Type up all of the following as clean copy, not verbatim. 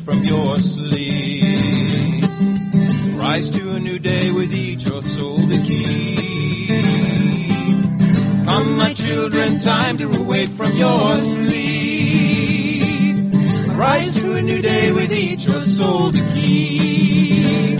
from your sleep. Rise to a new day with each your soul to keep. Come, my children, time to awake from your sleep. Rise to a new day with each your soul to keep.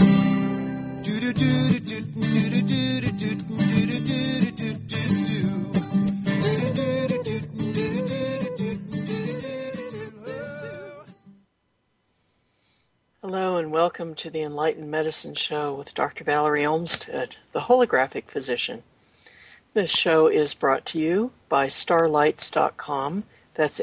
Hello and welcome to the Enlightened Medicine Show with Dr. Valerie Olmsted, the holographic physician. This show is brought to you by starlights.com. That's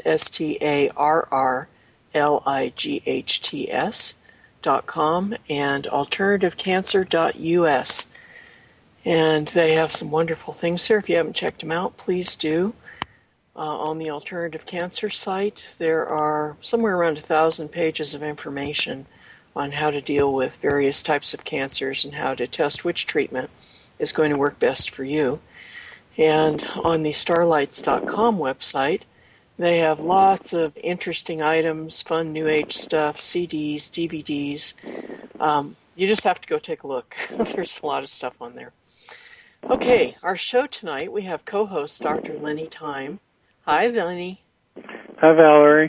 STARRLIGHTS.com and alternativecancer.us. And they have some wonderful things here. If you haven't checked them out, please do. On the Alternative Cancer site, there are somewhere around 1,000 pages of information on how to deal with various types of cancers and how to test which treatment is going to work best for you. And on the starlights.com website, they have lots of interesting items, fun New Age stuff, CDs, DVDs. You just have to go take a look. There's a lot of stuff on there. Okay, our show tonight, we have co-host Dr. Lenny Time. Hi, Lenny. Hi, Valerie.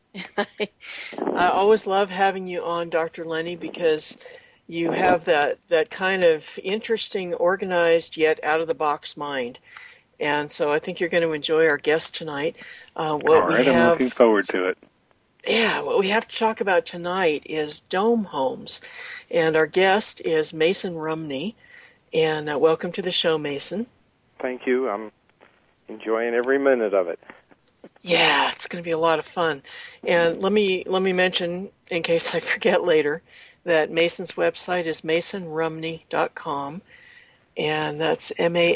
I always love having you on, Dr. Lenny, because you have that kind of interesting, organized, yet out-of-the-box mind. And so I think you're going to enjoy our guest tonight. All right, I'm looking forward to it. Yeah, what we have to talk about tonight is dome homes. And our guest is Mason Rumney. And welcome to the show, Mason. Thank you. I'm enjoying every minute of it. Yeah, it's going to be a lot of fun. And let me mention, in case I forget later, that Mason's website is masonrumney.com, and that's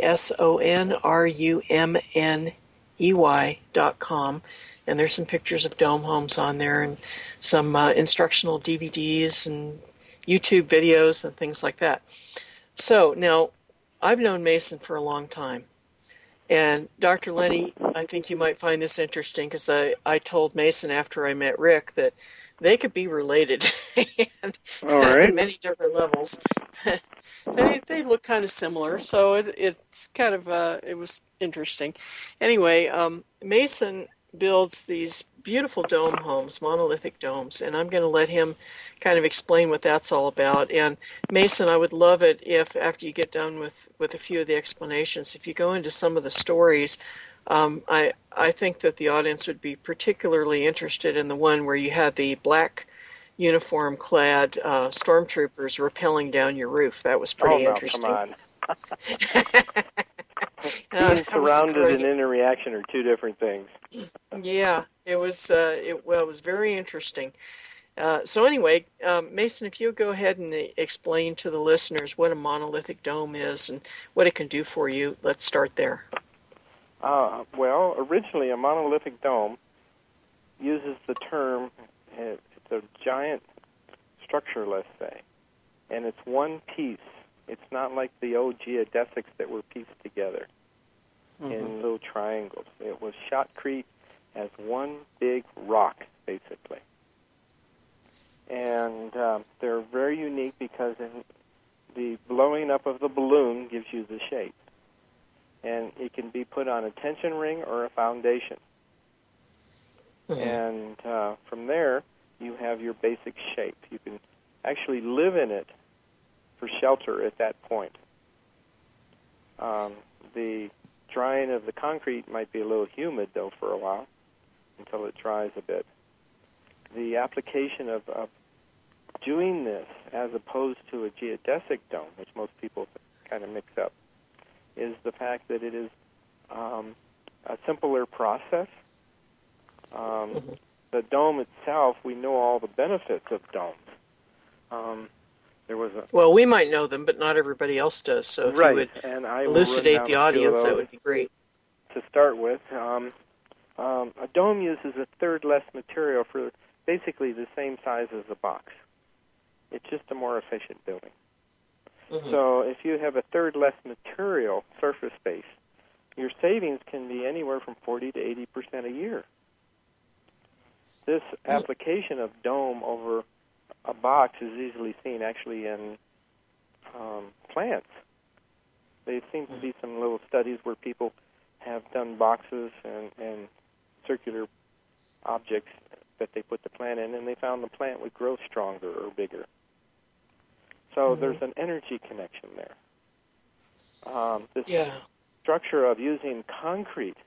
MASONRUMNEY.com. And there's some pictures of dome homes on there and some instructional DVDs and YouTube videos and things like that. So now, I've known Mason for a long time. And Dr. Lenny, I think you might find this interesting because I told Mason after I met Rick that they could be related and all right. on many different levels. They look kind of similar, so it's kind of it was interesting. Anyway, Mason builds these beautiful dome homes, monolithic domes, and I'm going to let him kind of explain what that's all about. And Mason, I would love it if after you get done with a few of the explanations, if you go into some of the stories. I think that the audience would be particularly interested in the one where you had the black uniform-clad stormtroopers rappelling down your roof. That was pretty interesting. Come on. Being surrounded and in a reaction are two different things. Yeah, it was very interesting. So anyway, Mason, if you go ahead and explain to the listeners what a monolithic dome is and what it can do for you, let's start there. Well, originally a monolithic dome uses the term, it's a giant structure, let's say, and it's one piece. It's not like the old geodesics that were pieced together in little triangles. It was shotcrete as one big rock, basically. And they're very unique because the blowing up of the balloon gives you the shape. And it can be put on a tension ring or a foundation. And from there, you have your basic shape. You can actually live in it for shelter at that point. The drying of the concrete might be a little humid, though, for a while, until it dries a bit. The application of doing this as opposed to a geodesic dome, which most people kind of mix up, is the fact that it is a simpler process. The dome itself, we know all the benefits of domes. Well, we might know them, but not everybody else does. So if you would elucidate the audience, that would be great. To start with, a dome uses a third less material for basically the same size as a box. It's just a more efficient building. So if you have a third less material surface space, your savings can be anywhere from 40 to 80% a year. this application of dome over a box is easily seen actually in plants. There seem to be some little studies where people have done boxes and circular objects that they put the plant in, and they found the plant would grow stronger or bigger. So there's an energy connection there. This structure of using concrete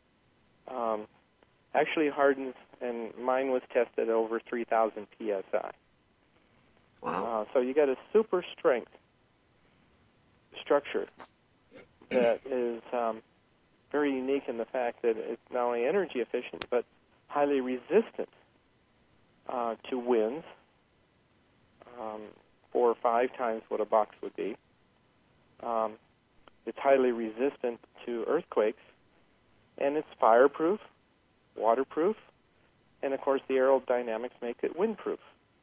actually hardens, and mine was tested at over 3,000 psi. Wow. So you got a super strength structure that is very unique in the fact that it's not only energy efficient but highly resistant to winds, 4 or 5 times what a box would be. It's highly resistant to earthquakes, and it's fireproof, waterproof, and of course the aerodynamics make it windproof.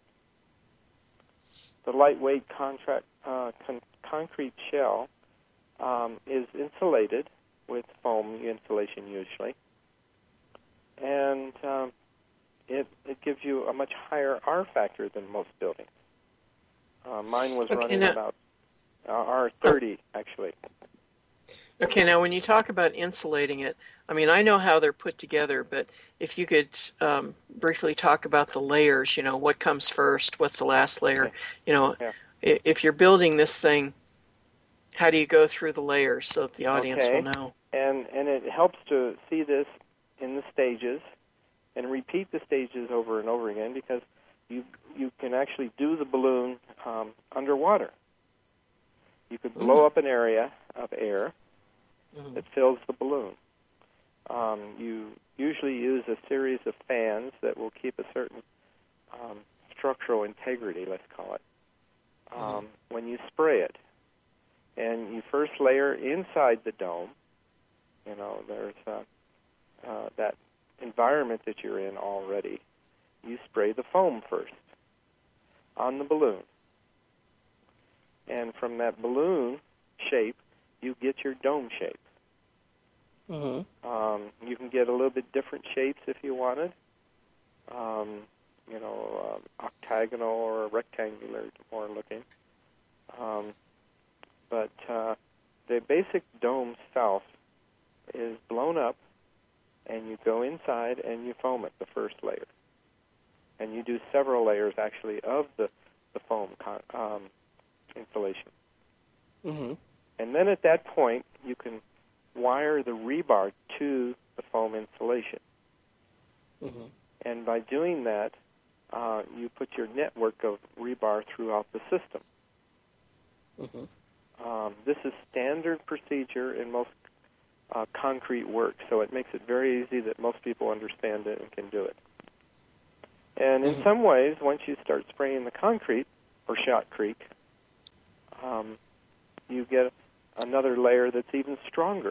The lightweight concrete shell is insulated with foam insulation usually, and it gives you a much higher R factor than most buildings. Mine was running about R30 actually. Okay, now when you talk about insulating it, I mean, I know how they're put together, but if you could briefly talk about the layers, what comes first, what's the last layer, if you're building this thing, how do you go through the layers so that the audience will know? And it helps to see this in the stages and repeat the stages over and over again, because you can actually do the balloon underwater. You could blow up an area of air that fills the balloon. You usually use a series of fans that will keep a certain structural integrity, let's call it, when you spray it. And you first layer inside the dome. There's that environment that you're in already. You spray the foam first on the balloon. And from that balloon shape, you get your dome shape. You can get a little bit different shapes if you wanted. Octagonal or rectangular, more looking. But the basic dome self is blown up, and you go inside and you foam it, the first layer. And you do several layers, actually, of the foam insulation. And then at that point, you can wire the rebar to the foam insulation. And by doing that, you put your network of rebar throughout the system. This is standard procedure in most concrete work, so it makes it very easy that most people understand it and can do it. And in some ways, once you start spraying the concrete, or shotcrete, you get another layer that's even stronger.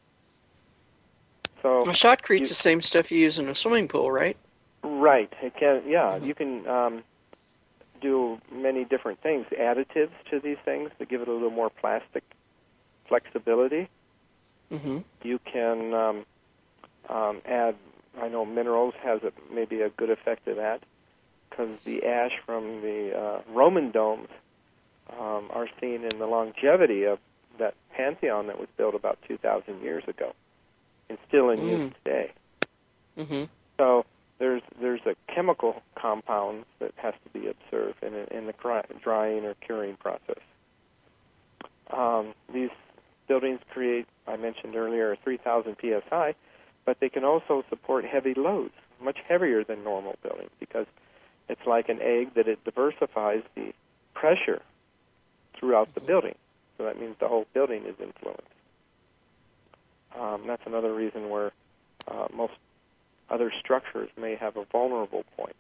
So shotcrete's the same stuff you use in a swimming pool, right? Right. It can. Yeah, you can do many different things, additives to these things to give it a little more plastic flexibility. You can add, I know minerals has maybe a good effect of that, because the ash from the Roman domes are seen in the longevity of that Pantheon that was built about 2,000 years ago and still in use today. So there's a chemical compound that has to be observed in the drying or curing process. These buildings create, I mentioned earlier, 3,000 psi, but they can also support heavy loads, much heavier than normal buildings, because it's like an egg that it diversifies the pressure throughout the building. So that means the whole building is influenced. That's another reason where most other structures may have a vulnerable point.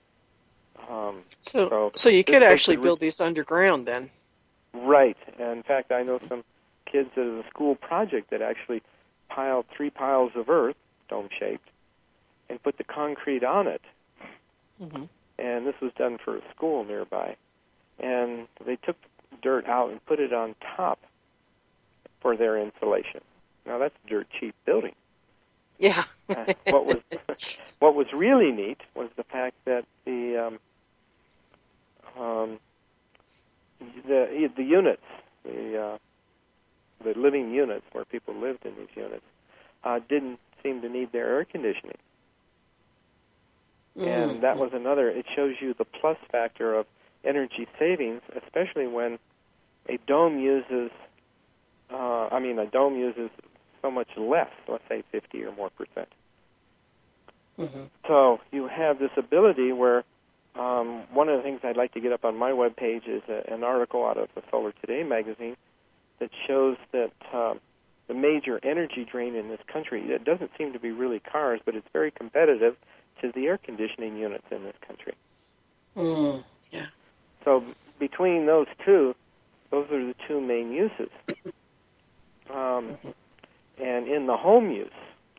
So you could actually build these underground then? Right. In fact, I know some kids at a school project that actually piled 3 piles of earth, dome-shaped, and put the concrete on it. And this was done for a school nearby. And they took dirt out and put it on top for their insulation. Now, that's dirt cheap building. Yeah. What was really neat was the fact that the units, the living units where people lived in these units, didn't seem to need their air conditioning. And that was another. It shows you the plus factor of energy savings, especially when a dome uses. A dome uses so much less. Let's say 50 or more percent. So you have this ability where one of the things I'd like to get up on my webpage is an article out of the Solar Today magazine that shows that the major energy drain in this country, it doesn't seem to be really cars, but it's very competitive to the air conditioning units in this country. Yeah. So between those two, those are the two main uses. And in the home use,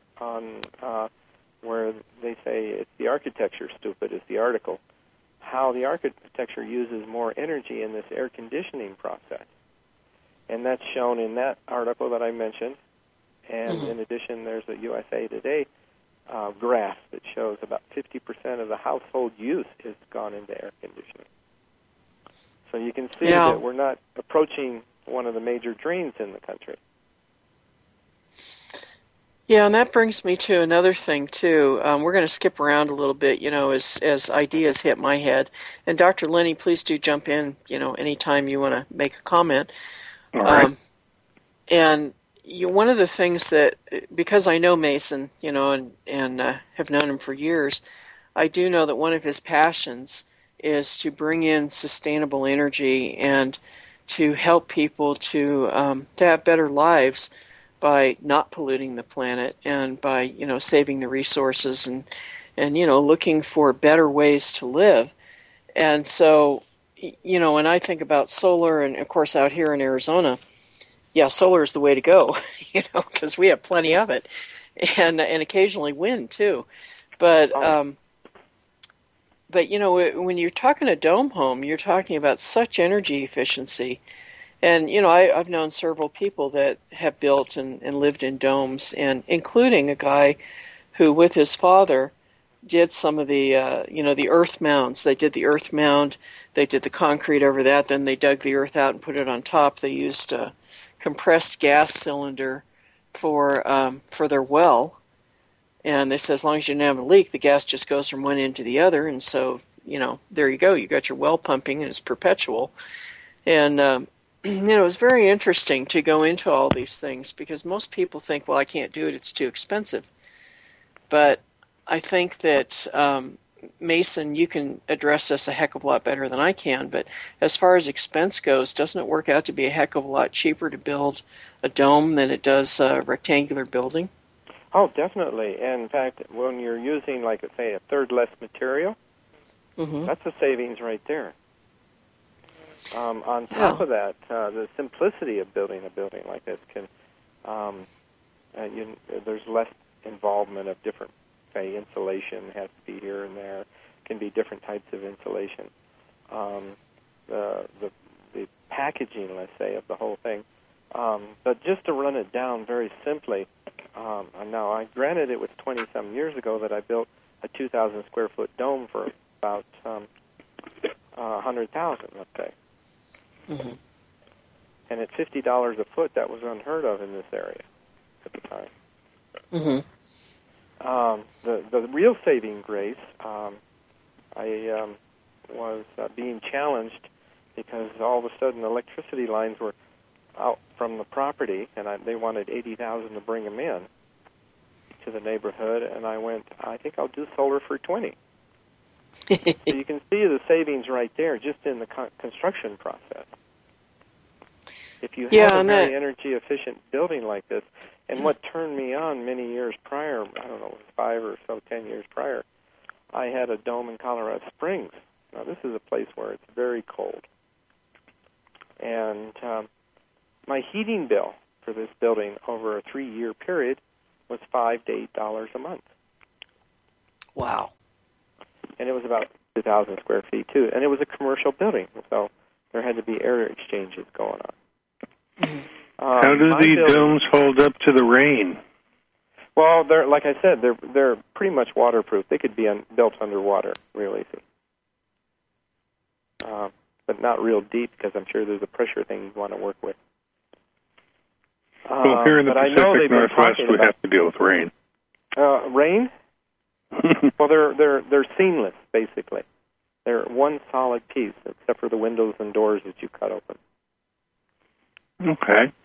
where they say it's the architecture stupid is the article, how the architecture uses more energy in this air conditioning process. And that's shown in that article that I mentioned. And in addition, there's a USA Today graph that shows about 50% of the household use has gone into air conditioning. So you can see that we're not approaching one of the major drains in the country. Yeah, and that brings me to another thing, too. We're going to skip around a little bit, as ideas hit my head. And Dr. Lenny, please do jump in, anytime you want to make a comment. All right. And one of the things that, because I know Mason, and have known him for years, I do know that one of his passions is to bring in sustainable energy and to help people to have better lives by not polluting the planet and by, saving the resources and looking for better ways to live. And so, when I think about solar, and of course out here in Arizona, solar is the way to go, because we have plenty of it, and occasionally wind too. But when you're talking a dome home, you're talking about such energy efficiency. And, I've known several people that have built and lived in domes, and including a guy who, with his father, did some of the, the earth mounds. They did the earth mound, they did the concrete over that, then they dug the earth out and put it on top. They used a compressed gas cylinder for their well. And they said as long as you don't have a leak, the gas just goes from one end to the other. And so, there you go. You got your well pumping, and it's perpetual. And, it was very interesting to go into all these things because most people think, well, I can't do it. It's too expensive. But I think that, Mason, you can address this a heck of a lot better than I can. But as far as expense goes, doesn't it work out to be a heck of a lot cheaper to build a dome than it does a rectangular building? Oh, definitely. And in fact, when you're using, like, say, a third less material, that's a savings right there. On top of that, the simplicity of building a building like this can, there's less involvement of different, say, insulation has to be here and there. Can be different types of insulation. The packaging, let's say, of the whole thing. But just to run it down very simply, now, granted, it was 20-some years ago that I built a 2,000 square foot dome for about $100,000, let's say. And at $50 a foot, that was unheard of in this area at the time. The real saving grace, I was being challenged because all of a sudden electricity lines were out from the property, and they wanted $80,000 to bring them in to the neighborhood, and I went, I think I'll do solar for $20,000. So you can see the savings right there just in the construction process. If you have a very energy-efficient building like this, and what turned me on many years prior, I don't know, it was 5 or so, 10 years prior, I had a dome in Colorado Springs. Now, this is a place where it's very cold. And my heating bill for this building over a 3-year period was $5 to $8 a month. Wow. And it was about 2,000 square feet, too. And it was a commercial building, so there had to be air exchanges going on. How do the domes hold up to the rain? Well, they're like I said, they're pretty much waterproof. They could be built underwater, real easy, but not real deep because I'm sure there's a pressure thing you want to work with. Well, here in the Pacific Northwest, we have to deal with rain. Rain? Well, they're seamless, basically. They're one solid piece, except for the windows and doors that you cut open. Okay.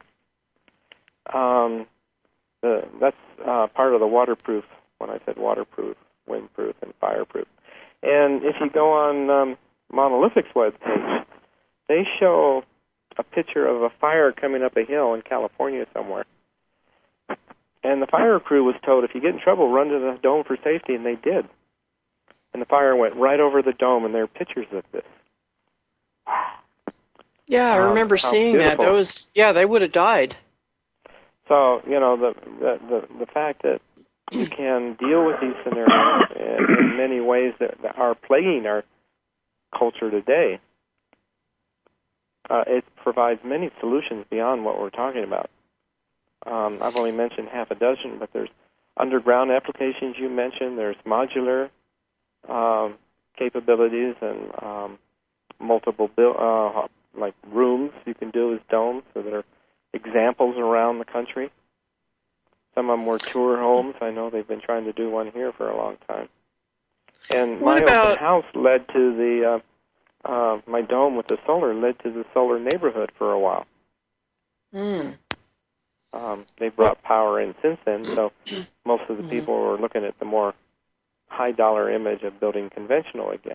That's part of the waterproof, when I said waterproof, windproof, and fireproof. And if you go on Monolithic's webpage, they show a picture of a fire coming up a hill in California somewhere. And the fire crew was told, if you get in trouble, run to the dome for safety, and they did. And the fire went right over the dome, and there are pictures of this. Yeah, I remember seeing beautiful. that. They would have died. So, the fact that you can deal with these scenarios in many ways that are plaguing our culture today, it provides many solutions beyond what we're talking about. I've only mentioned half a dozen, but there's underground applications you mentioned. There's modular capabilities and multiple like rooms you can do as domes. So there are examples around the country. Some of them were tour homes. I know they've been trying to do one here for a long time. And my open house led to the my dome with the solar led to the solar neighborhood for a while. They brought power in since then, so most of the people were looking at the more high-dollar image of building conventional again.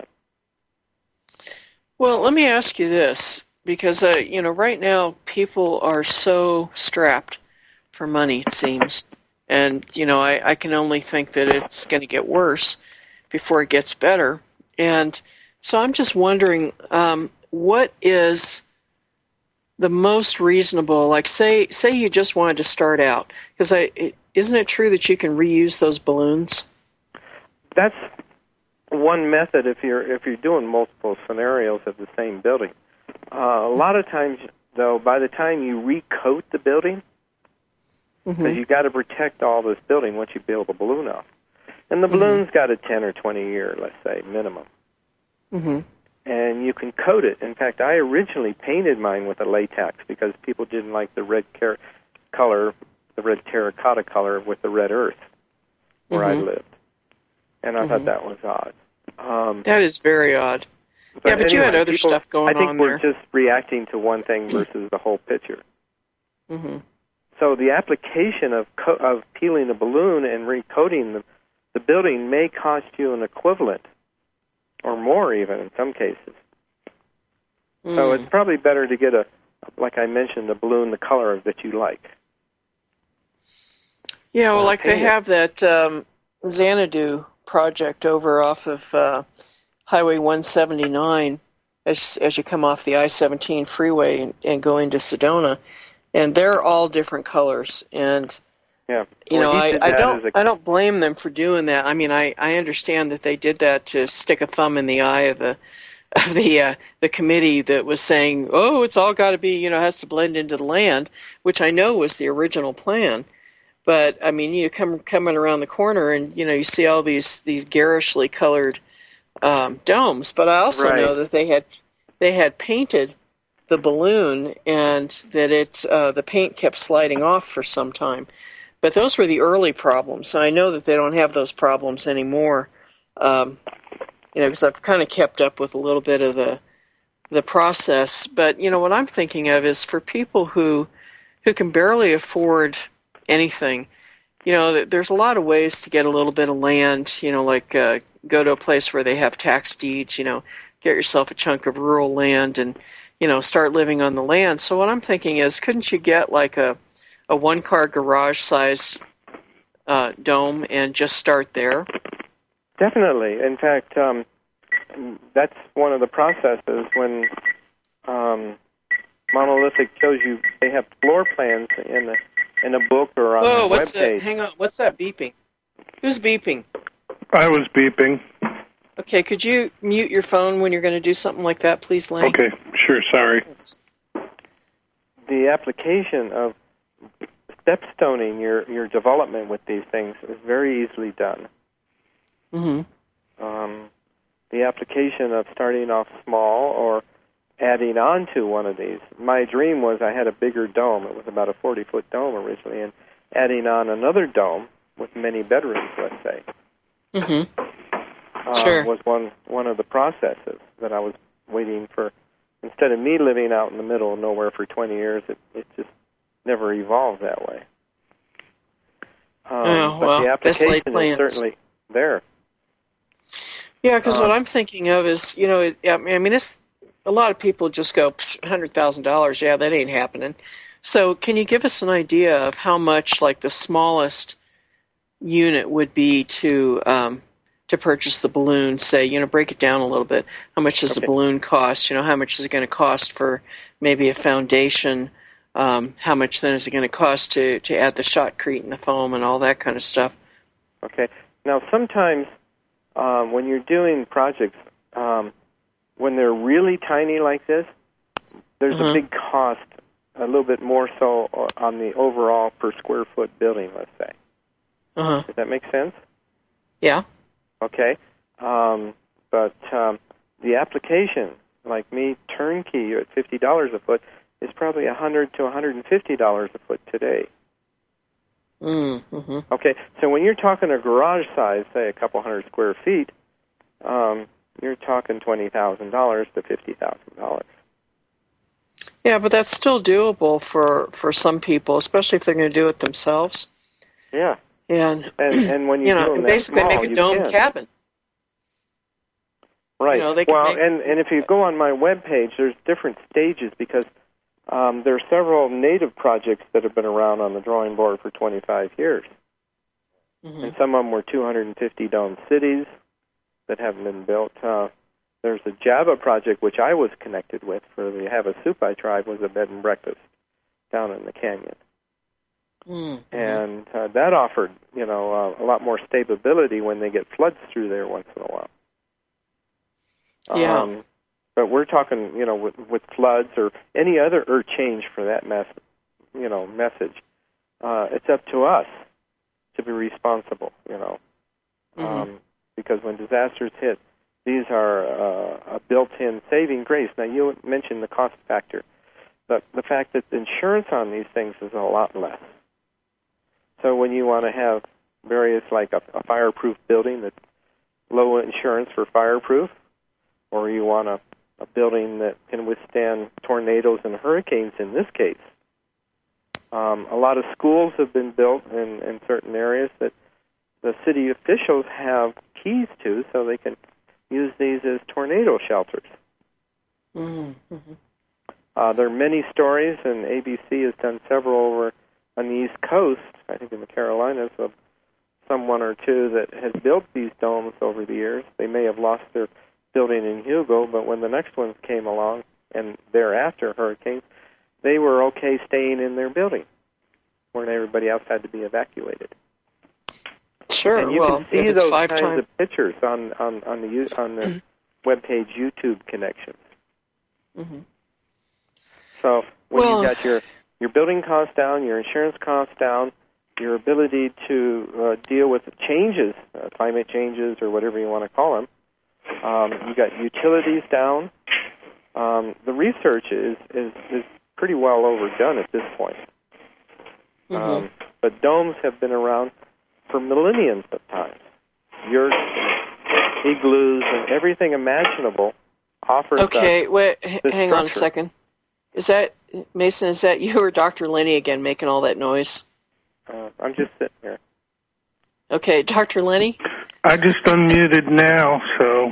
Well, let me ask you this, because right now people are so strapped for money, it seems, and I can only think that it's going to get worse before it gets better, and so I'm just wondering, what is the most reasonable, like say you just wanted to start out, because isn't it true that you can reuse those balloons? That's one method if you're doing multiple scenarios of the same building. A lot of times, though, by the time you recoat the building, because you've got to protect all this building once you build a balloon off, and the balloon's got a 10 or 20 year, let's say, minimum. And you can coat it. In fact, I originally painted mine with a latex because people didn't like the red color, the red terracotta color with the red earth where I lived. And I thought that was odd. That is very odd. But anyway, you had other stuff going on there. I think we're just reacting to one thing versus the whole picture. So the application of peeling the balloon and recoating the building may cost you an equivalent, or more even in some cases. So it's probably better to get like I mentioned, a balloon the color that you like. Yeah, well, like they have that Xanadu project over off of Highway 179 as you come off the I-17 freeway and go into Sedona, and they're all different colors. And I don't blame them for doing that. I mean, I understand that they did that to stick a thumb in the eye of the committee that was saying, oh, it's all got to be, has to blend into the land, which I know was the original plan. But I mean, you coming around the corner and you see all these garishly colored domes. But I also know that they had painted the balloon and that the paint kept sliding off for some time. But those were the early problems. So I know that they don't have those problems anymore. Because I've kind of kept up with a little bit of the process. But what I'm thinking of is for people who can barely afford anything. There's a lot of ways to get a little bit of land. Like go to a place where they have tax deeds. Get yourself a chunk of rural land and start living on the land. So what I'm thinking is, couldn't you get like a one-car garage-size dome and just start there? Definitely. In fact, that's one of the processes when Monolithic shows you. They have floor plans in a book or on the webpage. Hang on. What's that beeping? Who's beeping? I was beeping. Okay, could you mute your phone when you're going to do something like that, please, Lang? Okay, sure, sorry. The application of stepstoning your development with these things is very easily done. Mm-hmm. The application of starting off small or adding on to one of these. My dream was I had a bigger dome. It was about a 40-foot dome originally, and adding on another dome with many bedrooms, let's say, sure. was one of the processes that I was waiting for. Instead of me living out in the middle of nowhere for 20 years, it just never evolved that way. But the application is certainly there. Yeah, because what I'm thinking of is, it's a lot of people just go, $100,000, yeah, that ain't happening. So can you give us an idea of how much, like, the smallest unit would be to purchase the balloon? Say, break it down a little bit. How much does a balloon cost? How much is it going to cost for maybe a foundation? How much then is it going to cost to add the shotcrete and the foam and all that kind of stuff? Okay. Now, sometimes when you're doing projects, when they're really tiny like this, there's a big cost, a little bit more so on the overall per square foot building, let's say. Does that make sense? Yeah. Okay. But the application, like me, turnkey at $50 a foot, is probably $100 to $150 a foot today. Mm-hmm. Okay, so when you're talking a garage size, say a couple hundred square feet, you're talking $20,000 to $50,000. Yeah, but that's still doable for some people, especially if they're going to do it themselves. Yeah. And when you do them basically that small, make a dome cabin. Right. And if you go on my webpage, there's different stages because there are several native projects that have been around on the drawing board for 25 years. Mm-hmm. And some of them were 250 dome cities that haven't been built. There's a Java project, which I was connected with for the Havasupai tribe, was a bed and breakfast down in the canyon. Mm-hmm. And that offered, a lot more stability when they get floods through there once in a while. Yeah. But we're talking, with floods or any other earth change for that message. It's up to us to be responsible, because when disasters hit, these are a built-in saving grace. Now, you mentioned the cost factor, but the fact that the insurance on these things is a lot less. So when you want to have various, like a fireproof building that's low insurance for fireproof, or you want a building that can withstand tornadoes and hurricanes in this case. A lot of schools have been built in certain areas that the city officials have keys to, so they can use these as tornado shelters. Mm-hmm. There are many stories, and ABC has done several over on the East Coast, I think in the Carolinas, of someone or two that has built these domes over the years. They may have lost their building in Hugo, but when the next ones came along, and thereafter hurricanes, they were okay staying in their building, when everybody else had to be evacuated. Sure. And you can see those kinds of pictures on the webpage YouTube Connections. Mm-hmm. So when you've got your building costs down, your insurance costs down, your ability to deal with changes, climate changes or whatever you want to call them, you got utilities down. The research is pretty well overdone at this point. Mm-hmm. But domes have been around for millenniums of times. Yurts and igloos and everything imaginable offers. Okay, wait, hang on a second. Is that Mason? Is that you or Dr. Lenny again making all that noise? I'm just sitting here. Okay, Dr. Lenny? I just unmuted now, so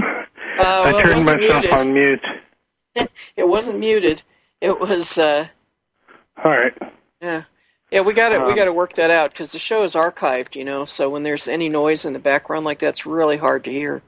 I turned myself on mute. It wasn't muted. It was. All right. Yeah, we got to work that out because the show is archived, So when there's any noise in the background like that, it's really hard to hear.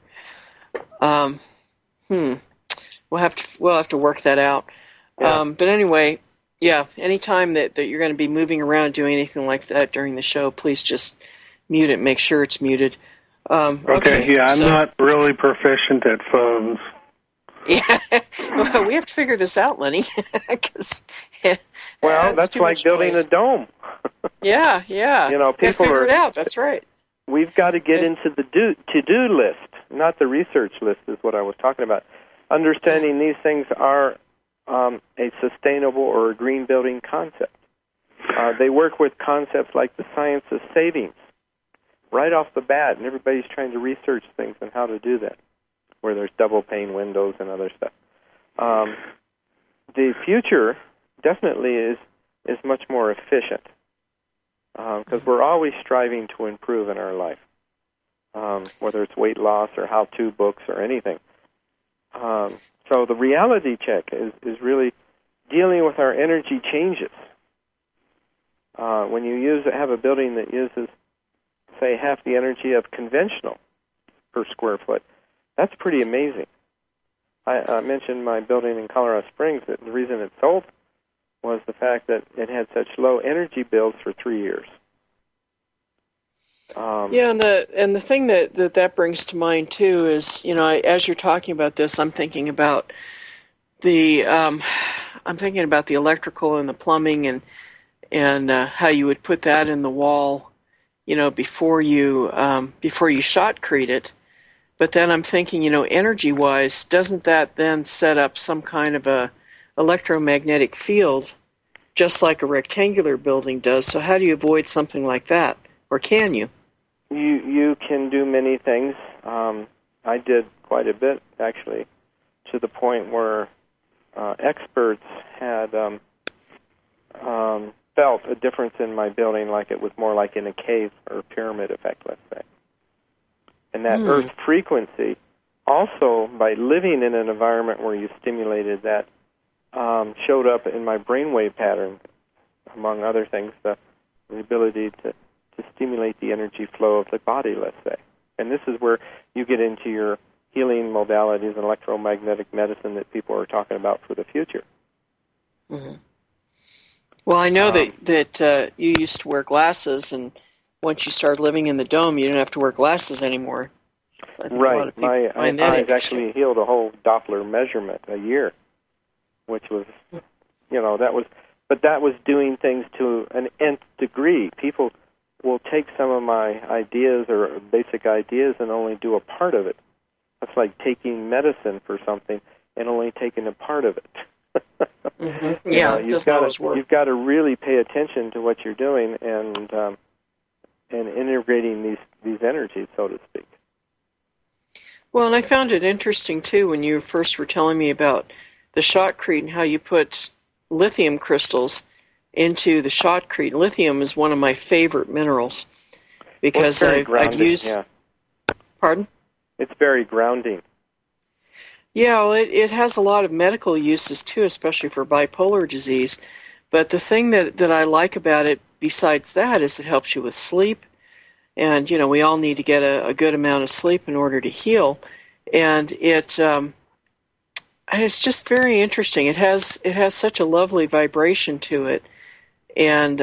We'll have to work that out. Yeah. But anyway, yeah. Anytime that you're going to be moving around, doing anything like that during the show, please just mute it. Make sure it's muted. Okay. Yeah, I'm not really proficient at phones. Yeah, well, we have to figure this out, Lenny. That's like building a dome. Yeah. You know, people figure it out. That's right. We've got to get into the to-do list, not the research list is what I was talking about. Understanding these things are a sustainable or a green building concept. They work with concepts like the science of savings right off the bat, and everybody's trying to research things on how to do that, where there's double pane windows and other stuff. The future definitely is much more efficient because we're always striving to improve in our life, whether it's weight loss or how-to books or anything. So the reality check is really dealing with our energy changes. When you have a building that uses, say, half the energy of conventional per square foot, that's pretty amazing. I mentioned my building in Colorado Springs, that the reason it sold was the fact that it had such low energy bills for 3 years. And the thing that brings to mind too is, you know, as you're talking about this, I'm thinking about the electrical and the plumbing and how you would put that in the wall, you know, before you shotcrete it. But then I'm thinking, you know, energy-wise, doesn't that then set up some kind of a electromagnetic field, just like a rectangular building does? So how do you avoid something like that, or can you? You can do many things. I did quite a bit, actually, to the point where experts had felt a difference in my building, like it was more like in a cave or a pyramid effect, let's say. And that earth frequency, also by living in an environment where you stimulated that, showed up in my brainwave pattern, among other things, the ability to stimulate the energy flow of the body, let's say. And this is where you get into your healing modalities and electromagnetic medicine that people are talking about for the future. Mm-hmm. Well, I know that you used to wear glasses, and once you started living in the dome, you didn't have to wear glasses anymore. Right. My eyes actually healed a whole Doppler measurement a year, which was, you know, that was doing things to an nth degree. People will take some of my ideas or basic ideas and only do a part of it. That's like taking medicine for something and only taking a part of it. Mm-hmm. Yeah, you've got to really pay attention to what you're doing and integrating these energies, so to speak. Well, and I found it interesting too when you first were telling me about the shotcrete and how you put lithium crystals into the shotcrete. Lithium is one of my favorite minerals because I've used. Yeah. Pardon? It's very grounding. Yeah, well, it has a lot of medical uses too, especially for bipolar disease. But the thing that I like about it, besides that, is it helps you with sleep. And, you know, we all need to get a good amount of sleep in order to heal. And it's just very interesting. It has such a lovely vibration to it. And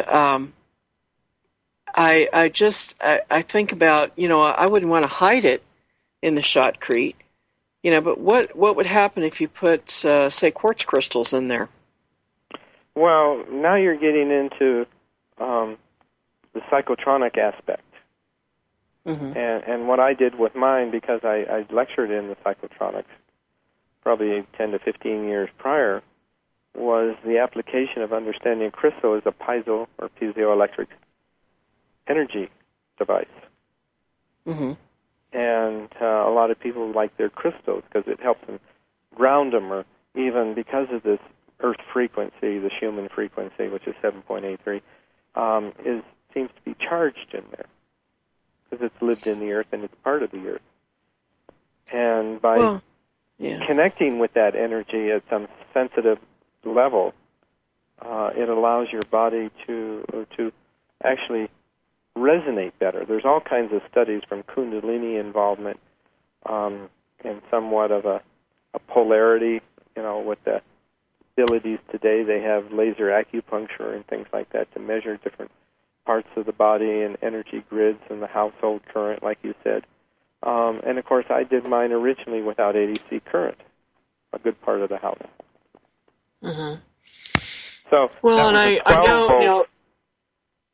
I think about, you know, I wouldn't want to hide it in the shotcrete. You know, but what would happen if you put, say, quartz crystals in there? Well, now you're getting into the psychotronic aspect. Mm-hmm. And what I did with mine, because I lectured in the psychotronics probably 10 to 15 years prior, was the application of understanding crystal as a piezo or piezoelectric energy device. Mm-hmm. And a lot of people like their crystals because it helps them ground them, or even because of this earth frequency, the Schumann frequency, which is 7.83, seems to be charged in there because it's lived in the earth and it's part of the earth. And by connecting with that energy at some sensitive level, it allows your body to actually resonate better. There's all kinds of studies from Kundalini involvement and somewhat of a polarity, you know, with the abilities today. They have laser acupuncture and things like that to measure different parts of the body and energy grids and the household current, like you said. And, of course, I did mine originally without AC current, a good part of the house. Mm-hmm. So well, and I know...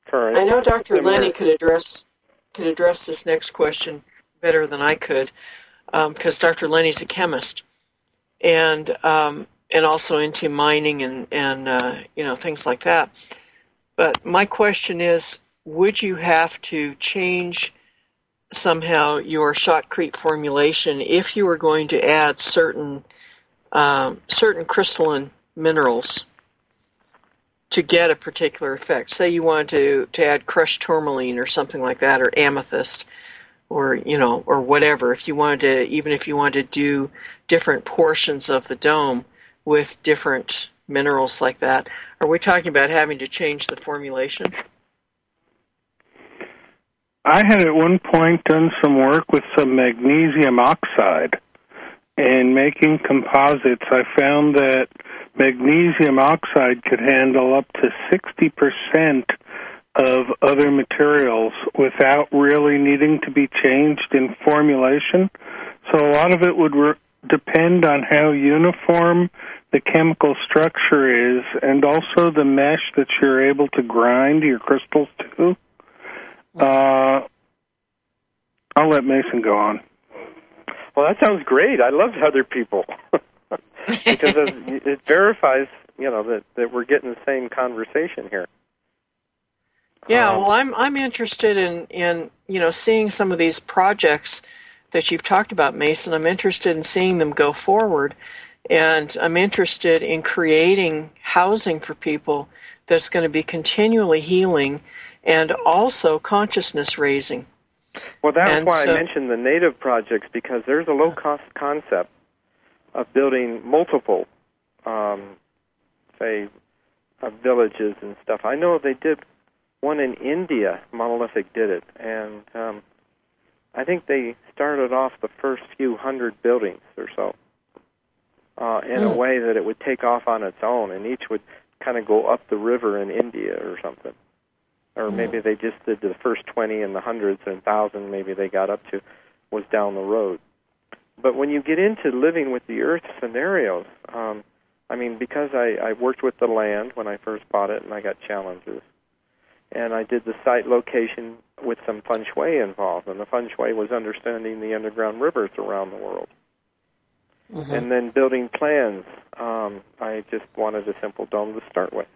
current. I know Dr. Lenny could address this next question better than I could, because Dr. Lenny's a chemist, and also into mining and things like that. But my question is, would you have to change somehow your shotcrete formulation if you were going to add certain crystalline minerals to get a particular effect? Say you wanted to add crushed tourmaline or something like that, or amethyst, or whatever. If you wanted to do different portions of the dome with different minerals like that, are we talking about having to change the formulation? I had at one point done some work with some magnesium oxide and making composites. I found that magnesium oxide could handle up to 60% of other materials without really needing to be changed in formulation. So a lot of it would depend on how uniform the chemical structure is, and also the mesh that you're able to grind your crystals to. I'll let Mason go on. Well, that sounds great. I love other people because it verifies, that we're getting the same conversation here. Yeah, well, I'm interested in seeing some of these projects that you've talked about, Mason. I'm interested in seeing them go forward, and I'm interested in creating housing for people that's going to be continually healing and also consciousness raising. Well, that's why I mentioned the native projects, because there's a low-cost concept of building multiple, villages and stuff. I know they did one in India. Monolithic did it, and I think they started off the first few hundred buildings or so in a way that it would take off on its own, and each would kind of go up the river in India or something. Or maybe they just did the first 20 and the hundreds and 1,000 maybe they got up to was down the road. But when you get into living with the earth scenarios, because I worked with the land when I first bought it and I got challenges, and I did the site location with some feng shui involved, and the feng shui was understanding the underground rivers around the world. Mm-hmm. And then building plans, I just wanted a simple dome to start with.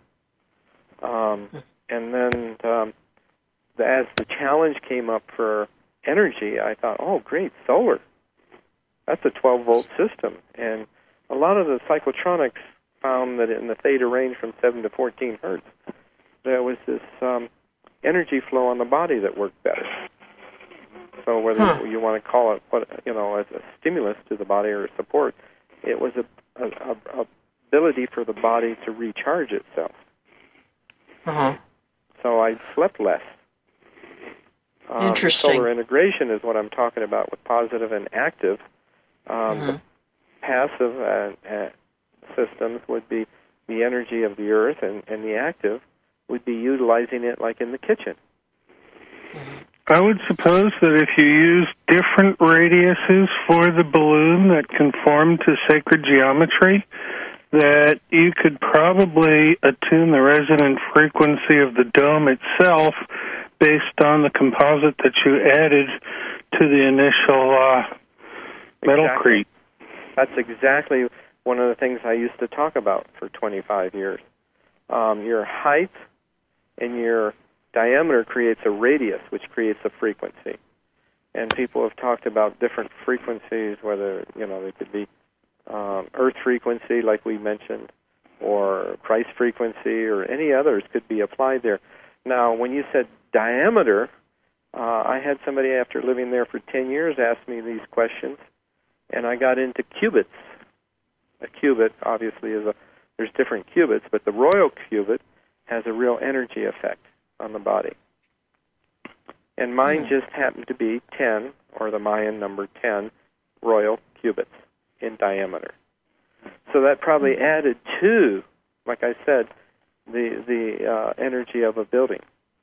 And then as the challenge came up for energy, I thought, oh, great, solar. That's a 12-volt system. And a lot of the psychotronics found that in the theta range from 7 to 14 hertz, there was this energy flow on the body that worked better. So whether you want to call it as a stimulus to the body or a support, it was a ability for the body to recharge itself. Uh-huh. So I slept less. Interesting. Solar integration is what I'm talking about with positive and active. The passive systems would be the energy of the earth, and the active would be utilizing it like in the kitchen. I would suppose that if you use different radiuses for the balloon that conform to sacred geometry, that you could probably attune the resonant frequency of the dome itself based on the composite that you added to the initial metalcrete. That's exactly one of the things I used to talk about for 25 years. Your height and your diameter creates a radius, which creates a frequency. And people have talked about different frequencies, whether, they could be Earth frequency, like we mentioned, or Christ frequency, or any others could be applied there. Now, when you said diameter, I had somebody after living there for 10 years ask me these questions, and I got into qubits. A qubit, obviously, there's different qubits, but the royal qubit has a real energy effect on the body. And mine just happened to be 10, or the Mayan number 10, royal qubits in diameter. So that probably added to, like I said, the energy of a building.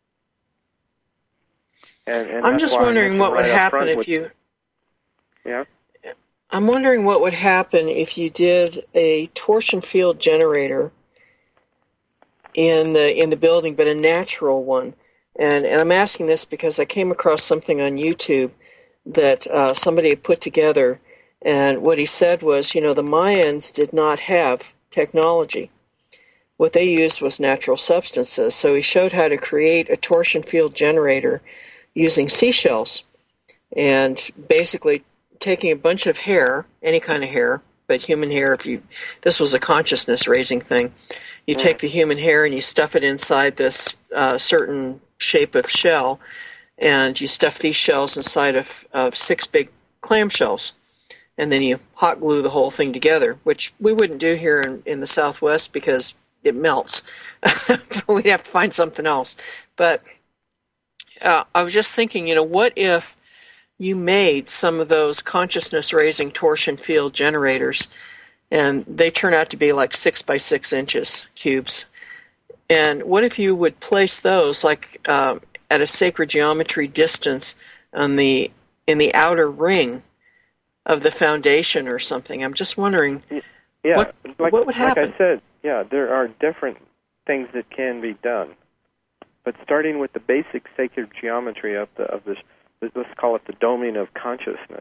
And I'm just wondering what would happen if you... Yeah? I'm wondering what would happen if you did a torsion field generator in the building, but a natural one, And I'm asking this because I came across something on YouTube that somebody had put together, and what he said was, the Mayans did not have technology. What they used was natural substances. So he showed how to create a torsion field generator using seashells, and basically taking a bunch of hair, any kind of hair, but human hair, this was a consciousness raising thing, you take the human hair and you stuff it inside this certain shape of shell, and you stuff these shells inside of 6 big clamshells, and then you hot glue the whole thing together, which we wouldn't do here in the Southwest because it melts. We'd have to find something else. But I was just thinking, what if you made some of those consciousness-raising torsion field generators, and they turn out to be like 6 by 6 inches cubes. And what if you would place those like at a sacred geometry distance in the outer ring of the foundation or something? I'm just wondering, what would happen? Like I said, there are different things that can be done, but starting with the basic sacred geometry of this, let's call it the domain of consciousness,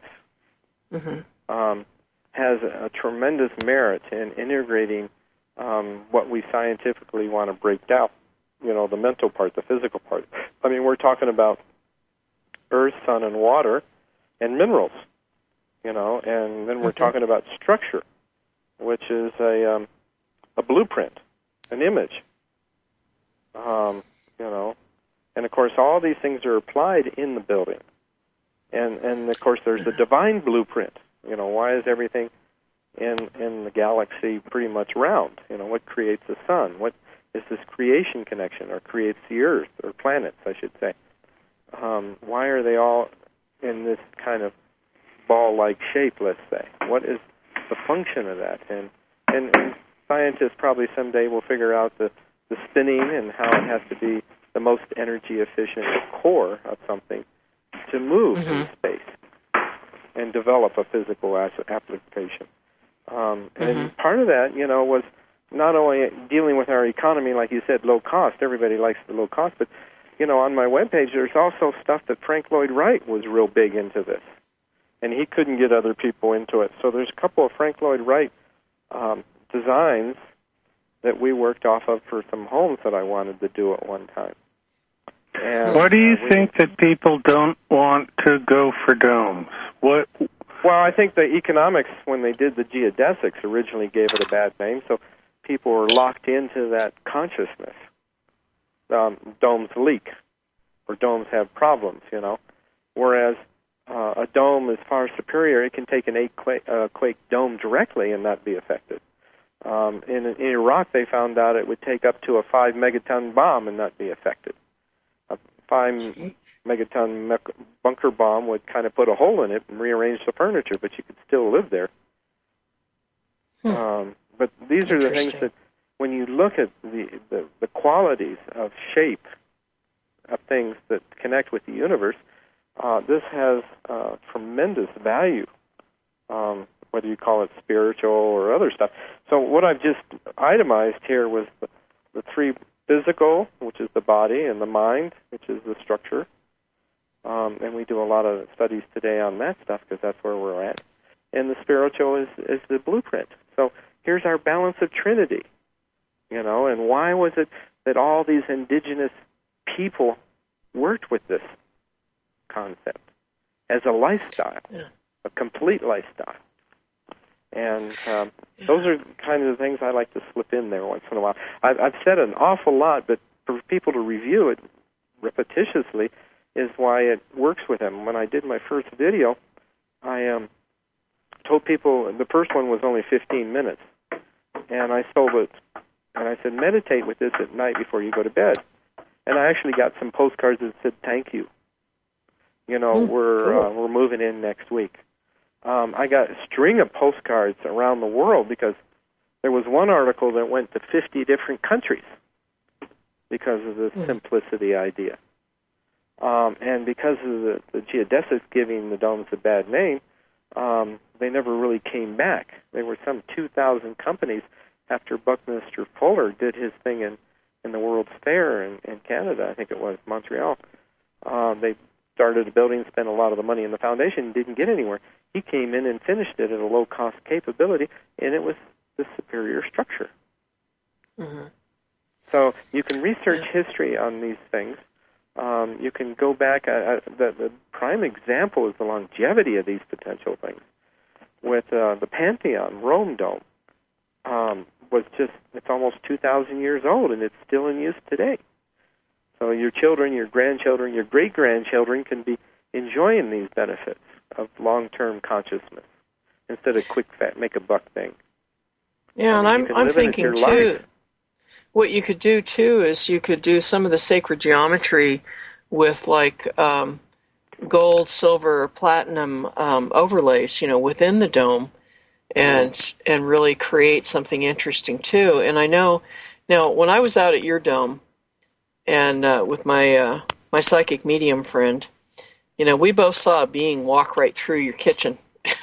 has a tremendous merit in integrating what we scientifically want to break down, the mental part, the physical part. I mean, we're talking about earth, sun, and water, and minerals, and then we're talking about structure, which is a blueprint, an image, and of course all these things are applied in the building, and of course there's the divine blueprint. Why is everything in the galaxy pretty much round? What creates the sun? What is this creation connection, or creates the earth, or planets, I should say? Why are they all in this kind of ball-like shape, let's say? What is the function of that? And scientists probably someday will figure out the spinning and how it has to be the most energy-efficient core of something to move in space and develop a physical application. And part of that, was not only dealing with our economy, like you said, low cost. Everybody likes the low cost, but on my webpage, there's also stuff that Frank Lloyd Wright was real big into this, and he couldn't get other people into it. So there's a couple of Frank Lloyd Wright designs that we worked off of for some homes that I wanted to do at one time. And, why do you think that people don't want to go for domes? What? Well, I think the economics, when they did the geodesics, originally gave it a bad name, so people were locked into that consciousness. Domes leak, or domes have problems, whereas a dome is far superior. It can take an 8-quake dome directly and not be affected. In Iraq, they found out it would take up to a 5-megaton bomb and not be affected. A 5-megaton bunker bomb would kind of put a hole in it and rearrange the furniture, but you could still live there. But these are the things that, when you look at the qualities of shape of things that connect with the universe, this has tremendous value, whether you call it spiritual or other stuff. So what I've just itemized here was the 3 physical, which is the body, and the mind, which is the structure. And we do a lot of studies today on that stuff because that's where we're at. And the spiritual is the blueprint. So here's our balance of Trinity, and why was it that all these indigenous people worked with this concept as a lifestyle, a complete lifestyle? And those are kind of the things I like to slip in there once in a while. I've said an awful lot, but for people to review it repetitiously is why it works with them. When I did my first video, I told people, the first one was only 15 minutes, and I sold it, and I said, meditate with this at night before you go to bed. And I actually got some postcards that said, thank you. We're moving in next week. I got a string of postcards around the world because there was one article that went to 50 different countries because of the simplicity idea. And because of the geodesics giving the domes a bad name, they never really came back. There were some 2,000 companies after Buckminster Fuller did his thing in in the World's Fair in Canada, I think it was, Montreal. They started a building, spent a lot of the money in the foundation, didn't get anywhere. He came in and finished it at a low-cost capability, and it was the superior structure. Mm-hmm. So you can research history on these things. You can go back. The prime example is the longevity of these potential things. With the Pantheon, Rome Dome, it's almost 2,000 years old, and it's still in use today. So your children, your grandchildren, your great-grandchildren can be enjoying these benefits of long-term consciousness instead of quick, fat, make-a-buck thing. Yeah, and I'm thinking, too, what you could do, too, is you could do some of the sacred geometry with, like, gold, silver, or platinum overlays, within the dome, and really create something interesting, too. And I know, now, when I was out at your dome, and with my psychic medium friend, we both saw a being walk right through your kitchen.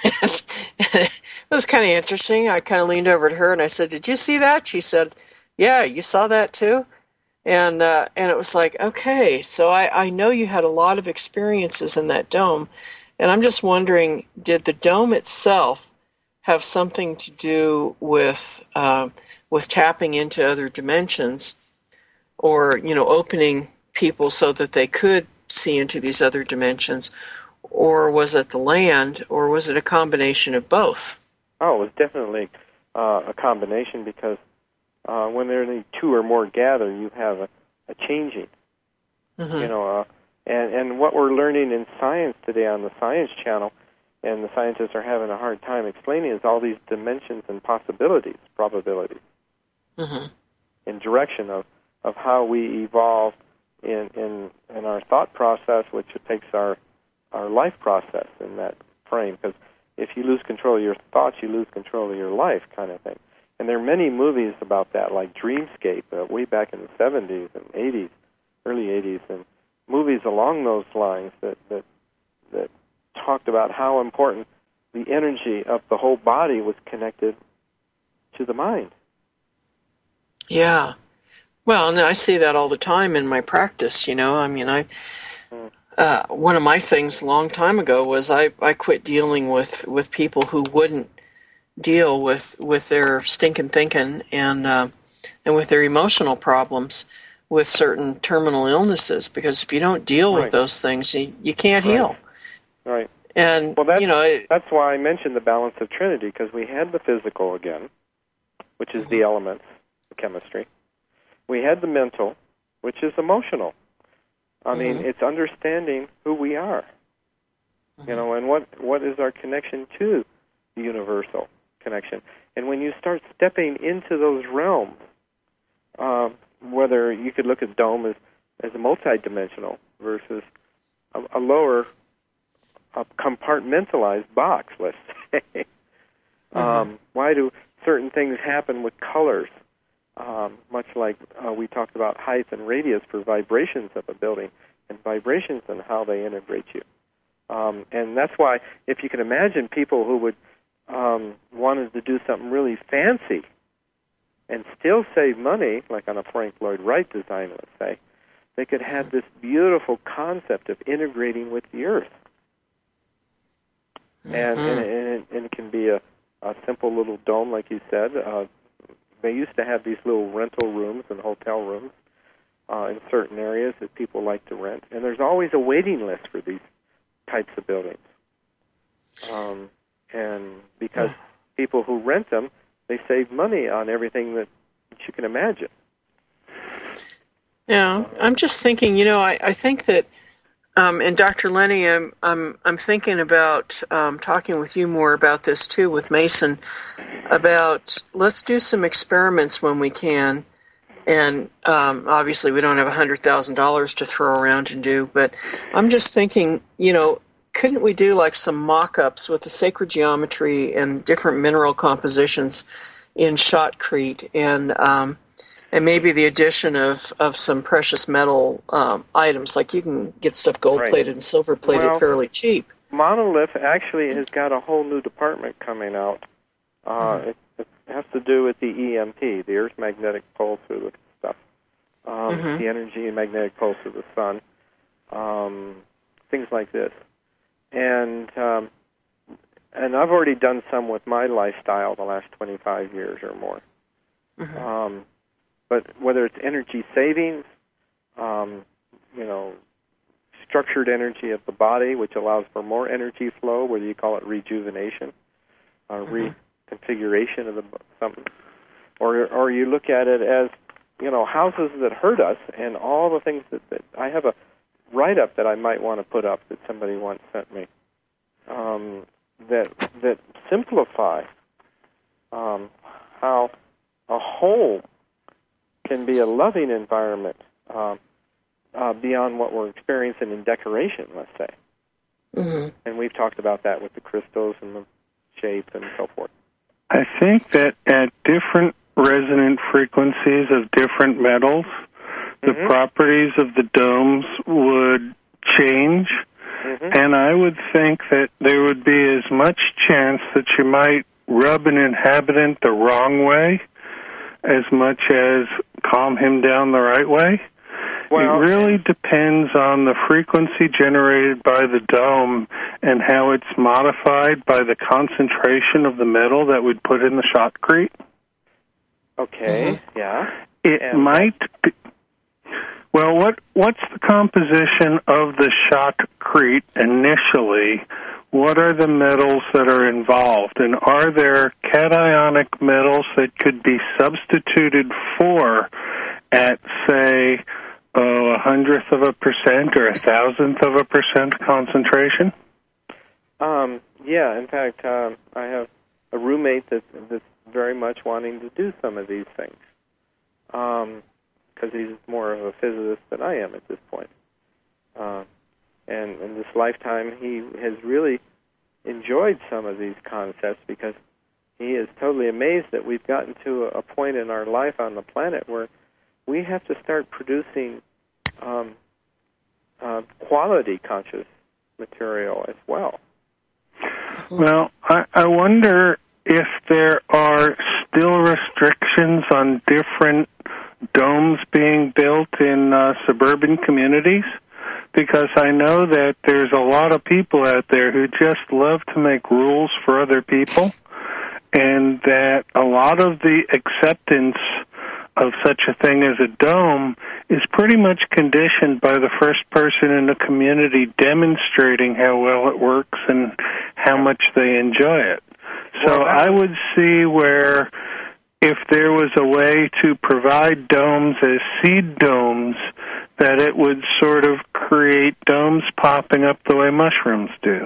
It was kind of interesting. I kind of leaned over to her and I said, "Did you see that?" She said, "Yeah, you saw that too?" And it was like, okay, so I know you had a lot of experiences in that dome, and I'm just wondering, did the dome itself have something to do with tapping into other dimensions, or opening people so that they could see into these other dimensions, or was it the land, or was it a combination of both? Oh, it was definitely a combination, because when there are two or more gather, you have a changing. Mm-hmm. And what we're learning in science today on the Science Channel, and the scientists are having a hard time explaining, is all these dimensions and possibilities, probabilities, mm-hmm. in direction of how we evolve in our thought process, which takes our life process in that frame. Because if you lose control of your thoughts, you lose control of your life, kind of thing. And there are many movies about that, like Dreamscape, way back in the 70s and 80s, early 80s, and movies along those lines that talked about how important the energy of the whole body was connected to the mind. Yeah. Well, and I see that all the time in my practice, I mean, one of my things a long time ago was I quit dealing with people who wouldn't deal with their stinking thinking and with their emotional problems with certain terminal illnesses, because if you don't deal with those things, you can't heal. Right. And well, that's why I mentioned the balance of Trinity, because we had the physical again, which is the elements, the chemistry. We had the mental, which is emotional. I mean, it's understanding who we are, and what is our connection to the universal connection. And when you start stepping into those realms, whether you could look at dome as a multidimensional versus a lower compartmentalized box, let's say. Why do certain things happen with colors? Much like we talked about height and radius for vibrations of a building, and vibrations and how they integrate you. And that's why, if you can imagine people who would wanted to do something really fancy and still save money, like on a Frank Lloyd Wright design, let's say, they could have this beautiful concept of integrating with the earth. And it can be a simple little dome, like you said. They used to have these little rental rooms and hotel rooms in certain areas that people like to rent. And there's always a waiting list for these types of buildings. And because people who rent them, they save money on everything that you can imagine. Yeah, I'm just thinking, I think that, and Dr. Lenny, I'm thinking about talking with you more about this too, with Mason, about let's do some experiments when we can. And obviously we don't have $100,000 to throw around and do, but I'm just thinking, couldn't we do like some mock-ups with the sacred geometry and different mineral compositions in shotcrete, and maybe the addition of some precious metal items, like you can get stuff gold-plated and silver-plated fairly cheap. Monolith actually has got a whole new department coming out. It has to do with the EMP, the Earth Magnetic Pulse stuff. the energy and magnetic pulse of the sun, things like this. And I've already done some with my lifestyle the last 25 years or more. But whether it's energy savings, structured energy of the body, which allows for more energy flow, whether you call it rejuvenation, reconfiguration of something, or you look at it as, houses that hurt us and all the things that I have a write-up that I might want to put up that somebody once sent me, that simplify how a home can be a loving environment beyond what we're experiencing in decoration, let's say. And we've talked about that with the crystals and the shape and so forth. I think that at different resonant frequencies of different metals, the properties of the domes would change, and I would think that there would be as much chance that you might rub an inhabitant the wrong way as much as calm him down the right way. Well, it really depends on the frequency generated by the dome and how it's modified by the concentration of the metal that we'd put in the shotcrete. Okay, yeah. It might be... Well, what's the composition of the shotcrete initially? What are the metals that are involved? And are there cationic metals that could be substituted for at, say, 1/100th of a percent or 1,000th of a percent concentration? Yeah, in fact, I have a roommate that's very much wanting to do some of these things, because he's more of a physicist than I am at this point. And in this lifetime, he has really enjoyed some of these concepts because he is totally amazed that we've gotten to a point in our life on the planet where we have to start producing quality conscious material as well. Well, I wonder if there are still restrictions on different domes being built in suburban communities, because I know that there's a lot of people out there who just love to make rules for other people, and that a lot of the acceptance of such a thing as a dome is pretty much conditioned by the first person in the community demonstrating how well it works and how much they enjoy it. So I would see where if there was a way to provide domes as seed domes, that it would sort of create domes popping up the way mushrooms do.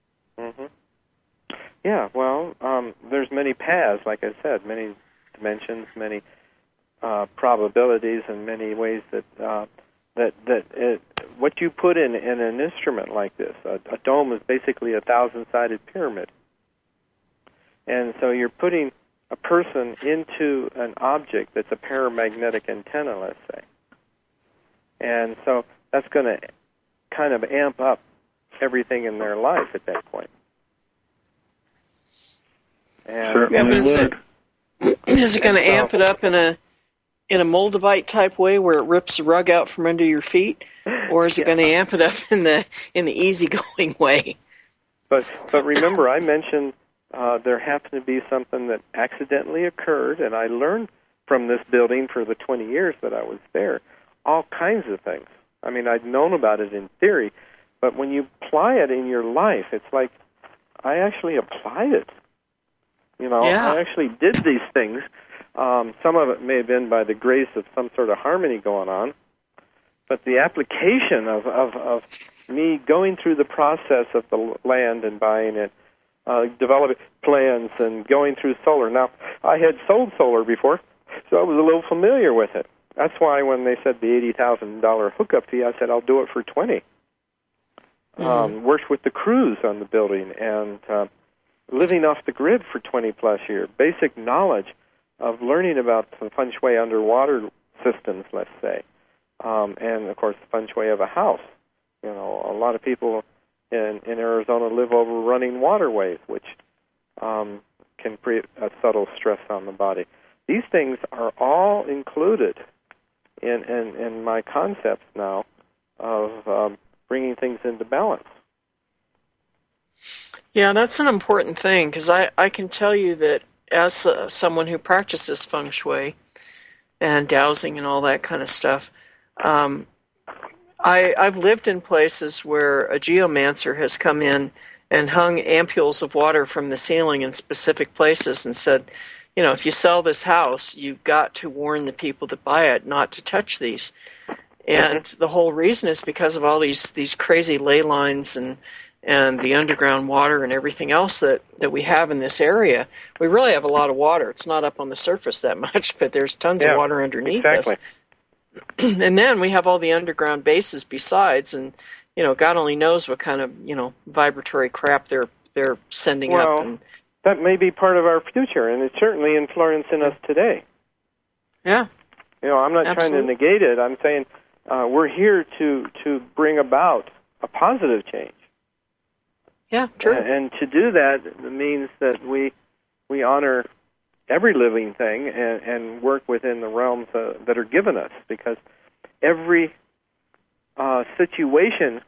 Yeah, well, there's many paths, like I said, many dimensions, many probabilities, and many ways that what you put in an instrument like this, a dome is basically a 1,000-sided pyramid. And so you're putting a person into an object that's a paramagnetic antenna, let's say. And so that's going to kind of amp up everything in their life at that point. And certainly would. Is it going to amp it up in a Moldavite type way where it rips the rug out from under your feet, or is it going to amp it up in the easygoing way? But remember, I mentioned there happened to be something that accidentally occurred, and I learned from this building for the 20 years that I was there all kinds of things. I mean, I'd known about it in theory, but when you apply it in your life, it's like I actually applied it. I actually did these things. Some of it may have been by the grace of some sort of harmony going on, but the application of me going through the process of the land and buying it, developing plans and going through solar. Now, I had sold solar before, so I was a little familiar with it. That's why when they said the $80,000 hookup fee, I said, I'll do it for $20. Worked with the crews on the building and living off the grid for 20-plus years. Basic knowledge of learning about the feng shui underwater systems, let's say, and, of course, the feng shui of a house. A lot of people in Arizona live over running waterways, which can create a subtle stress on the body. These things are all included in my concepts now of bringing things into balance. Yeah, that's an important thing, because I can tell you that as someone who practices feng shui and dowsing and all that kind of stuff, I've lived in places where a geomancer has come in and hung ampules of water from the ceiling in specific places and said, you know, if you sell this house, you've got to warn the people that buy it not to touch these. And the whole reason is because of all these crazy ley lines and the underground water and everything else that we have in this area. We really have a lot of water. It's not up on the surface that much, but there's tons of water underneath us. And then we have all the underground bases besides, and you know, God only knows what kind of, you know, vibratory crap they're sending up. And that may be part of our future, and it's certainly influencing us today. Yeah. You know, I'm not trying to negate it. I'm saying we're here to bring about a positive change. Yeah, true. And to do that means that we honor every living thing and work within the realms that are given us, because every situation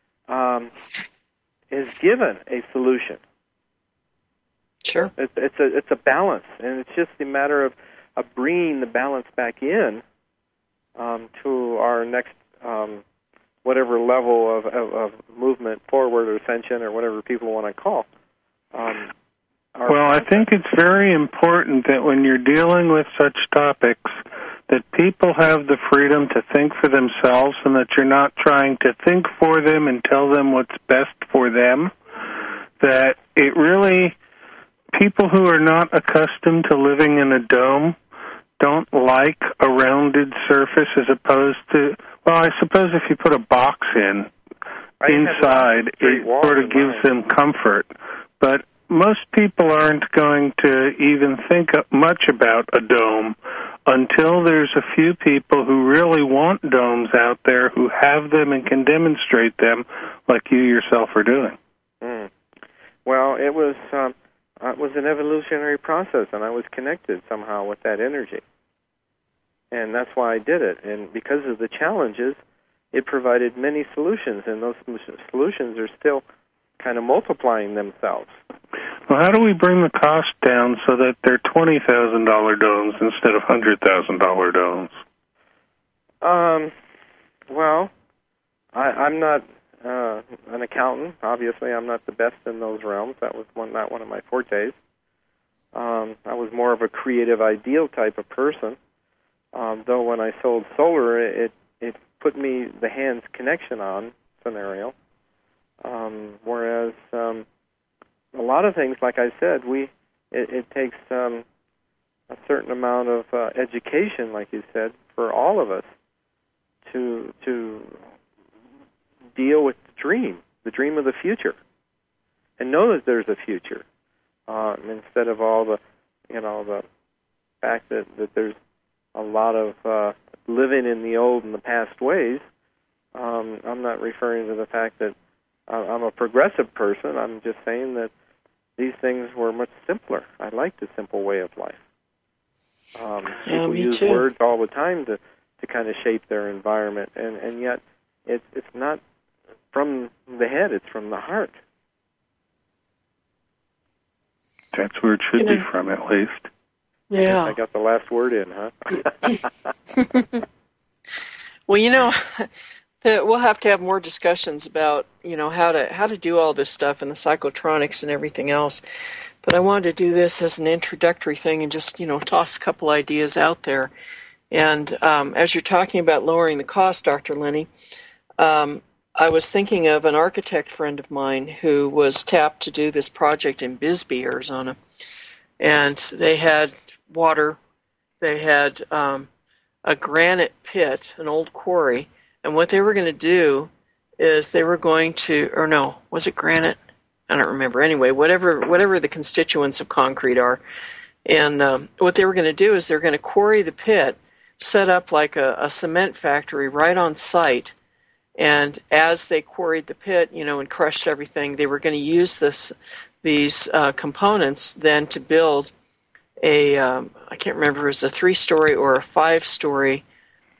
is given a solution. Sure. It's a balance, and it's just a matter of bringing the balance back in to our next whatever level of movement forward or ascension or whatever people want to call. Well, I think it's very important that when you're dealing with such topics, that people have the freedom to think for themselves, and that you're not trying to think for them and tell them what's best for them. That it really, people who are not accustomed to living in a dome don't like a rounded surface as opposed to, well, I suppose if you put a box inside, it sort of gives them comfort. But most people aren't going to even think much about a dome until there's a few people who really want domes out there, who have them and can demonstrate them like you yourself are doing. Well, it was an evolutionary process, and I was connected somehow with that energy. And that's why I did it. And because of the challenges, it provided many solutions, and those solutions are still kind of multiplying themselves. Well, how do we bring the cost down so that they're $20,000 domes instead of $100,000 domes? Well, I'm not an accountant. Obviously, I'm not the best in those realms. That was not one of my fortes. I was more of a creative, ideal type of person. Though when I sold solar, it put me the hands connection on scenario. Whereas a lot of things, like I said, it takes a certain amount of education, like you said, for all of us to deal with the dream of the future, and know that there's a future, instead of all the fact that there's a lot of living in the old and the past ways. I'm not referring to the fact that I'm a progressive person. I'm just saying that these things were much simpler. I liked the simple way of life. People use words all the time to kind of shape their environment, and yet it's not from the head, it's from the heart. That's where it should be from, at least. Yeah. I got the last word in, huh? Well, we'll have to have more discussions about, how to do all this stuff and the psychotronics and everything else. But I wanted to do this as an introductory thing and just, toss a couple ideas out there. And as you're talking about lowering the cost, Dr. Lenny, I was thinking of an architect friend of mine who was tapped to do this project in Bisbee, Arizona. And they had water, they had a granite pit, an old quarry, and what they were going to do is they were going to, or no, was it granite? I don't remember. Anyway, whatever the constituents of concrete are. And what they were going to do is they're going to quarry the pit, set up like a cement factory right on site, and as they quarried the pit, and crushed everything, they were going to use these components then to build I can't remember if it was a 3-story or a 5-story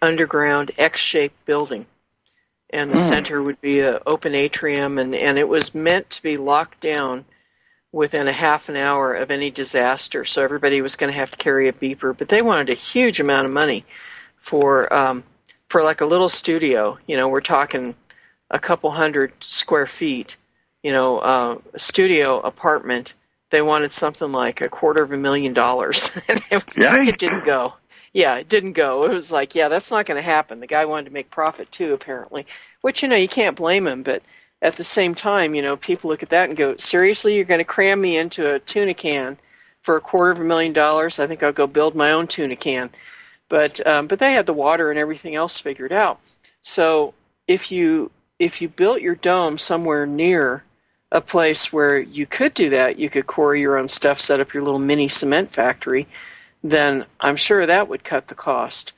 underground X-shaped building. And the center would be an open atrium, and it was meant to be locked down within a half an hour of any disaster. So everybody was going to have to carry a beeper. But they wanted a huge amount of money for like a little studio. We're talking a couple hundred square feet, a studio apartment. They wanted something like $250,000. And it didn't go. Yeah, it didn't go. It was like, that's not going to happen. The guy wanted to make profit too, apparently, which, you can't blame him. But at the same time, people look at that and go, seriously, you're going to cram me into a tuna can for $250,000? I think I'll go build my own tuna can. But they had the water and everything else figured out. So if you built your dome somewhere near a place where you could do that, you could quarry your own stuff, set up your little mini cement factory, then I'm sure that would cut the cost.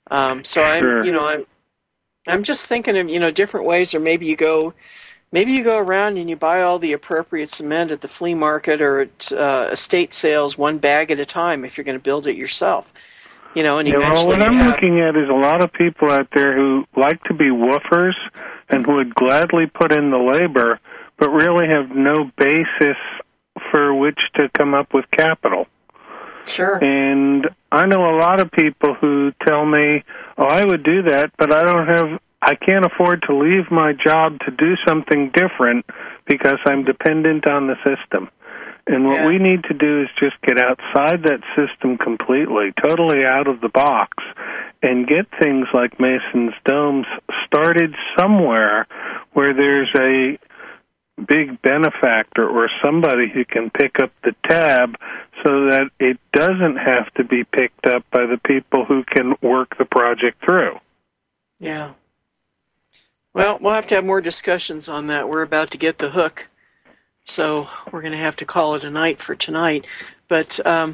Sure. I'm just thinking of different ways, or maybe you go around and you buy all the appropriate cement at the flea market or at estate sales, one bag at a time if you're going to build it yourself. And eventually. What I'm looking at is a lot of people out there who like to be woofers and who would gladly put in the labor, but really have no basis for which to come up with capital. Sure. And I know a lot of people who tell me, I would do that, but I can't afford to leave my job to do something different because I'm dependent on the system. And what we need to do is just get outside that system completely, totally out of the box, and get things like Mason's Domes started somewhere where there's a big benefactor or somebody who can pick up the tab so that it doesn't have to be picked up by the people who can work the project through. Yeah. Well, we'll have to have more discussions on that. We're about to get the hook, so we're going to have to call it a night for tonight. But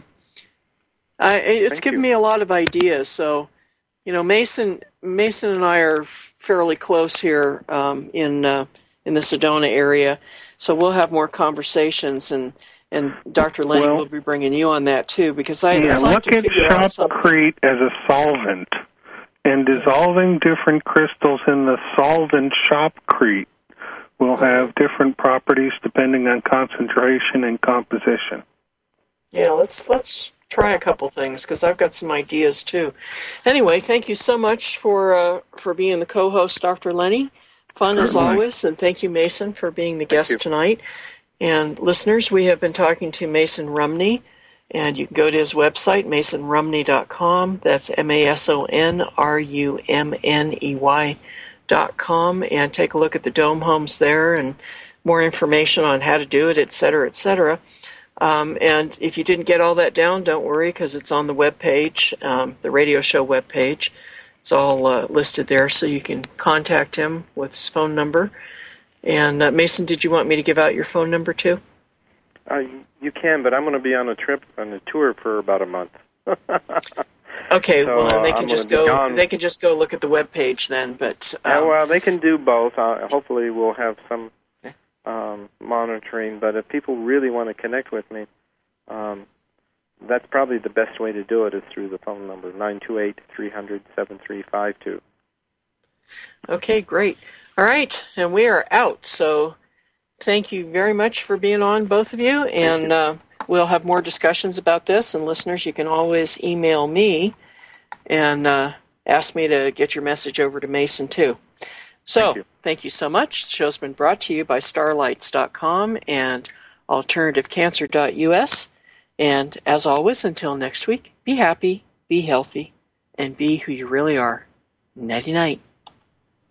it's given me a lot of ideas. So, Mason and I are fairly close here in the Sedona area, so we'll have more conversations, and Dr. Lenny will be bringing you on that too, because I'd like to figure out something. Look at shopcrete as a solvent, and dissolving different crystals in the solvent shopcrete will have different properties depending on concentration and composition. Yeah, let's try a couple things, because I've got some ideas too. Anyway, thank you so much for being the co-host, Dr. Lenny. Fun as always, and thank you, Mason, for being the guest tonight. And listeners, we have been talking to Mason Rumney, and you can go to his website, masonrumney.com. That's MASONRUMNEY.com, and take a look at the dome homes there and more information on how to do it, et cetera, et cetera. And if you didn't get all that down, don't worry, because it's on the webpage, the radio show webpage. It's all listed there, so you can contact him with his phone number. And Mason, did you want me to give out your phone number too? You can, but I'm going to be on a tour for about a month. Okay, so, well then they can just go. They can just go look at the webpage then. But they can do both. Hopefully, we'll have some monitoring. But if people really want to connect with me, that's probably the best way to do it is through the phone number, 928-300-7352. Okay, great. All right, and we are out. So thank you very much for being on, both of you. And we'll have more discussions about this. And listeners, you can always email me and ask me to get your message over to Mason, too. So thank you so much. The show's been brought to you by Starlights.com and AlternativeCancer.us. And as always, until next week, be happy, be healthy, and be who you really are. Nighty-night.